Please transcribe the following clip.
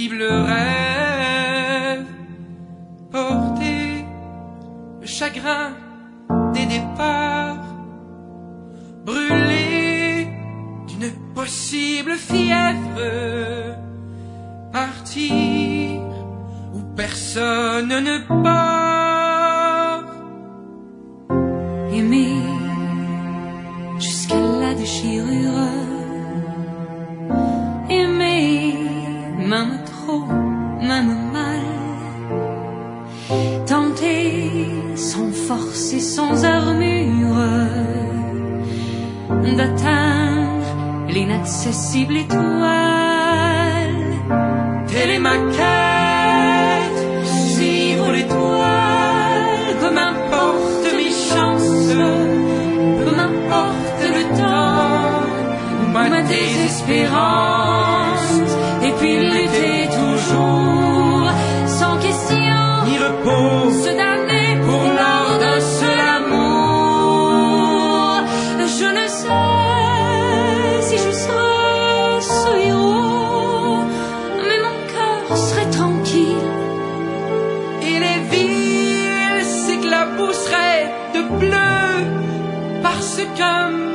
impossible rêve, porter le chagrin des départs, brûler d'une possible fièvre, partir où personne ne part. Aimer jusqu'à la déchirure, aimer même trop, même mal, tenter sans force et sans armure d'atteindre l'inaccessible étoile. Telle est ma quête, suivre l'étoile, peu m'importe mes chances, peu m'importe le temps ou ma désespérance, et puis lutter toujours sans question ni repos, se damner pour l'or d'un seul amour. Je ne sais si je serai ce héros, mais mon cœur serait tranquille. Et les villes s'éclabousseraient de bleu parce qu'un